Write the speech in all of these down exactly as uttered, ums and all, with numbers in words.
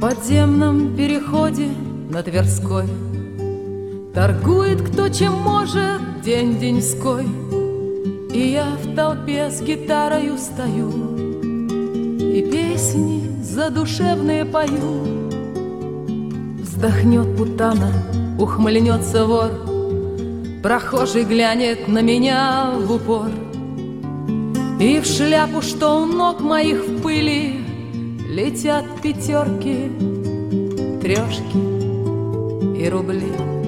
подземном переходе на Тверской торгует кто чем может день-деньской. И я в толпе с гитарою стою и песни задушевные пою. Вздохнет путана, ухмыльнется вор, прохожий глянет на меня в упор. И в шляпу, что у ног моих в пыли, летят пятерки, трешки и рубли.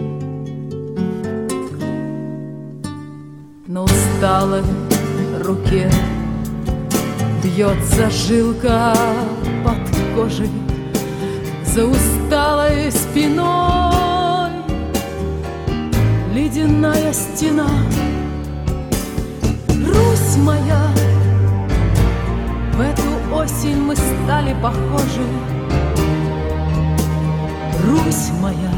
На усталой руке бьется жилка под кожей, за усталой спиной ледяная стена. Русь моя, в эту осень мы стали похожи. Русь моя,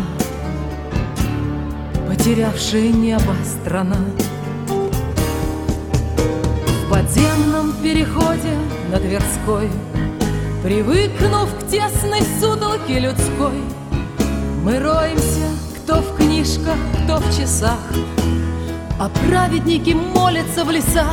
потерявшая небо страна. В подземном переходе на Тверской, привыкнув к тесной сутолке людской, мы роемся, кто в книжках, кто в часах, а праведники молятся в лесах.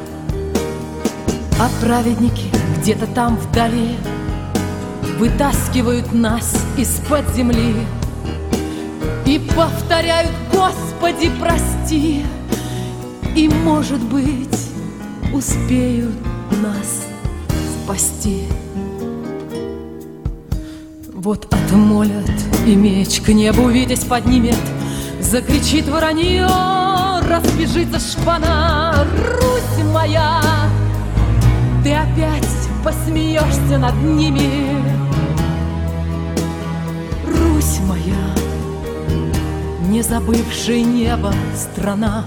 А праведники где-то там вдали вытаскивают нас из-под земли и повторяют: Господи, прости. И, может быть, успеют нас спасти. Вот отмолят и меч к небу Витязь поднимет, закричит воронье, разбежится шпана. Русь моя, ты опять посмеешься над ними. Русь моя, не забывшая небо страна.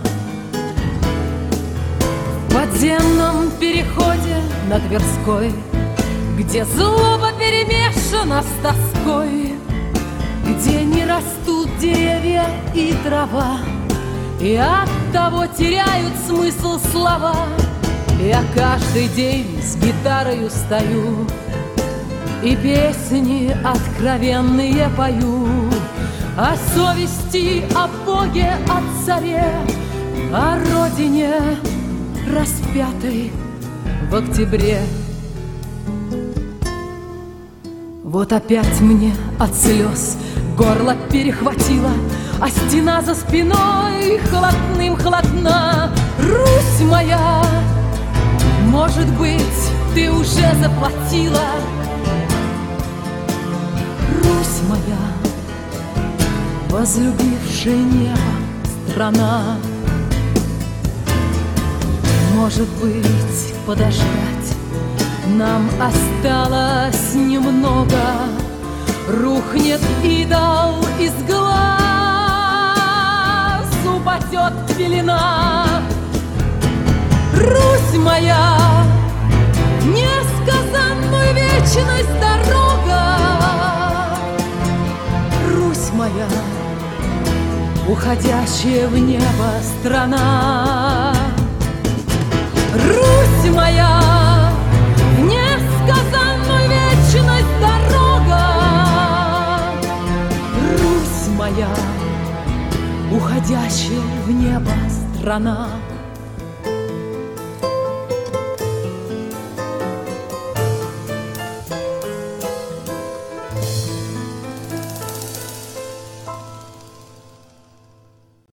В подземном переходе на Тверской, где злоба перемешана с тоской, где не растут деревья и трава, и оттого теряют смысл слова, я каждый день с гитарою стою и песни откровенные пою о совести, о Боге, о царе, о родине, распятой в октябре. Вот опять мне от слез горло перехватило, а стена за спиной холодным холодна. Русь моя, может быть, ты уже заплатила. Русь моя, возлюбившая небо страна. Может быть, подождать нам осталось немного. Рухнет идол из глаз, упадет пелена. Русь моя, несказанную вечность дорога. Русь моя, уходящая в небо страна. Русь моя, несказанную вечность дорога. Русь моя, уходящая в небо страна.